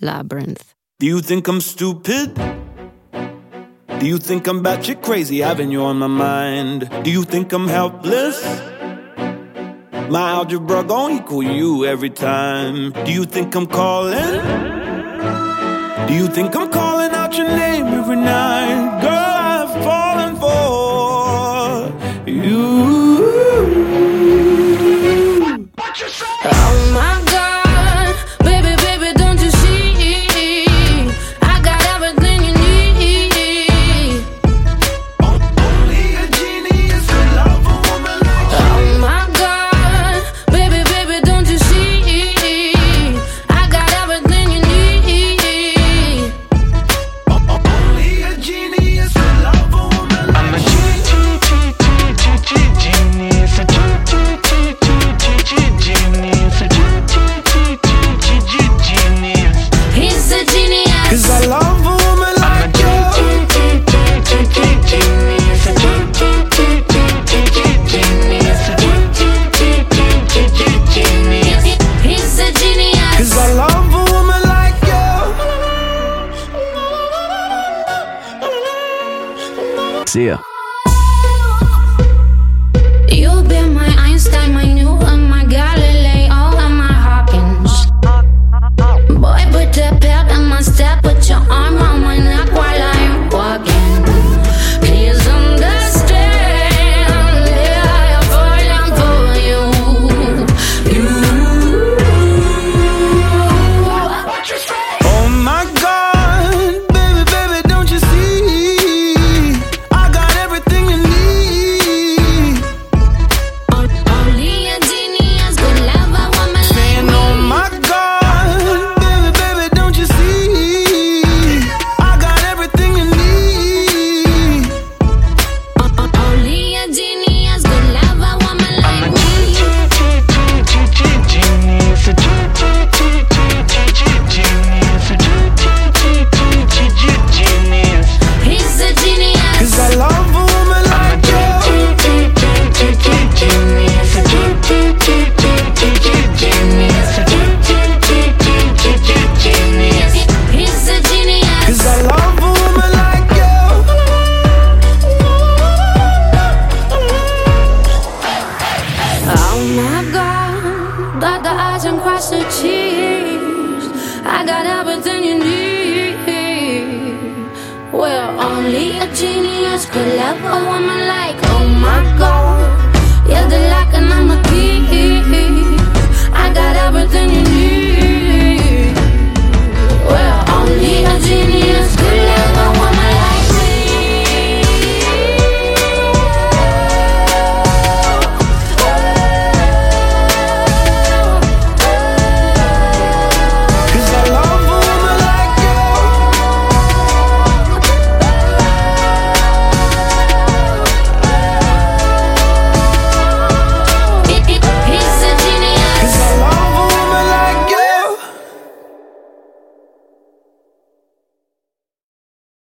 Labyrinth. Do you think I'm stupid? Do you think I'm batshit crazy, having you on my mind? Do you think I'm helpless? My algebra gon' equal you every time. Do you think I'm calling? Do you think I'm calling out your name every night? Girl, I've fallen for you. What you say? Oh my God, baby, baby, don't you see? I got everything you need. Only a genius could love a woman like you. Oh my God, baby, baby, don't you see? I got everything you need. Only a genius could love a woman like you. I'm a genius, a genius, a genius. He's a genius. 'Cause I love a woman like you. Genius, a genius. He's a genius. 'Cause I love a woman like you. See ya. You've been my Einstein, my Newton, my Galileo, and my Hawkins. Boy, put that pep in my step, put your arm on my neck while I'm walking. Please understand, yeah, I'm falling for you. What you say? Oh my God, baby, baby, don't you see? I got everything you need. Only a genius could love a woman like And me. oh my God, baby, baby, don't you see? I got everything you need. Only a genius could love a woman like me. Genius, a genius. He's a genius. 'Cause I love a woman like you. Genius, a genius. He's a genius. 'Cause I love a woman like you. Oh my God, dot the I's and cross the T's. I got everything you need. Well, only a genius could love a woman like, oh my God.